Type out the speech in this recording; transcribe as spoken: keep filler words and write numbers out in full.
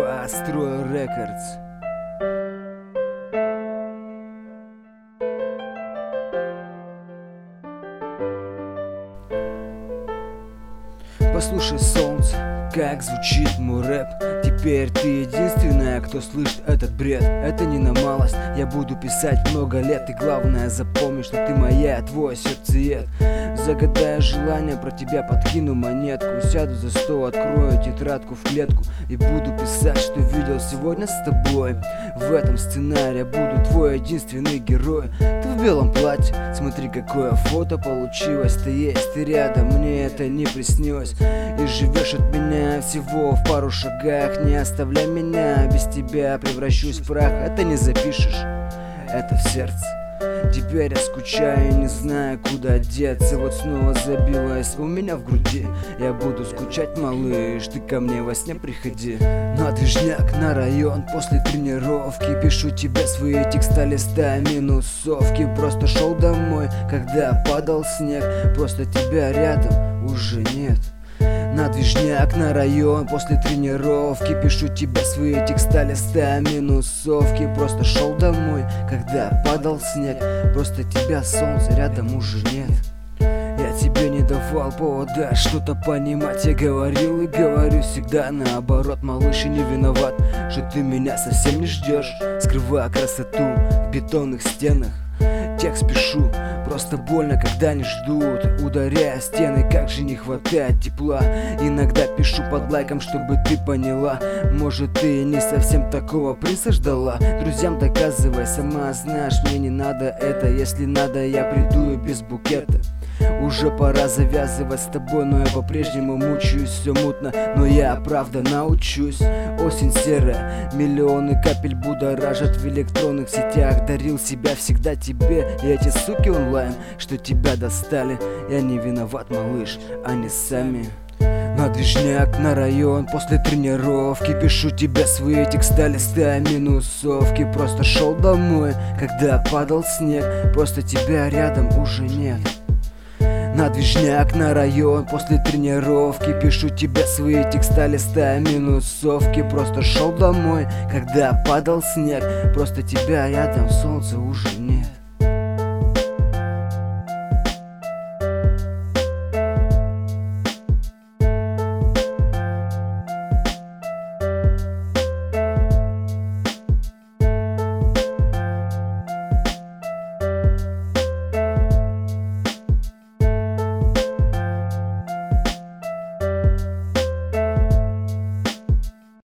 Построил Рекордс. Послушай, солнце, как звучит мой рэп. Теперь ты единственная, кто слышит этот бред. Это не на малость, я буду писать много лет. И главное, запомни, что ты моя, твой сердцеед. Загадаю желание, про тебя подкину монетку. Сяду за стол, открою тетрадку в клетку и буду писать, что видел сегодня с тобой. В этом сценарии буду твой единственный герой. Ты в белом платье, смотри, какое фото получилось. Ты есть, ты рядом, мне это не приснилось. И живешь от меня всего в пару шагах. Не оставляй меня, без тебя превращусь в прах. Это не запишешь, это в сердце. Теперь я скучаю, не знаю, куда деться. Вот снова забилась у меня в груди. Я буду скучать, малыш, ты ко мне во сне приходи. На движняк, на район, после тренировки пишу тебе свои текста, листа минусовки. Просто шел домой, когда падал снег. Просто тебя рядом уже нет. На движняк, на район, после тренировки пишу тебе свои текста, листа минусовки. Просто шел домой, когда падал снег. Просто тебя, солнце, рядом уже нет. Я тебе не давал повода что-то понимать. Я говорил и говорю всегда наоборот. Малыш, и не виноват, что ты меня совсем не ждешь. Скрывая красоту в бетонных стенах. Текст пишу, просто больно, когда не ждут. Ударяя стены, как же не хватает тепла. Иногда пишу под лайком, чтобы ты поняла. Может, ты не совсем такого принца ждала. Друзьям доказывай, сама знаешь, мне не надо это. Если надо, я приду и без букета. Уже пора завязывать с тобой, но я по-прежнему мучаюсь, все мутно, но я правда научусь. Осень серая, миллионы капель будоражат в электронных сетях. Дарил себя всегда тебе, и эти суки онлайн, что тебя достали. Я не виноват, малыш, они сами. На движняк, на район, после тренировки пишу тебе свои текста, листа минусовки. Просто шел домой, когда падал снег. Просто тебя рядом уже нет. На движняк, на район, после тренировки пишу тебе свои текста, листа минусовки. Просто шел домой, когда падал снег. Просто тебя рядом, солнца уже нет.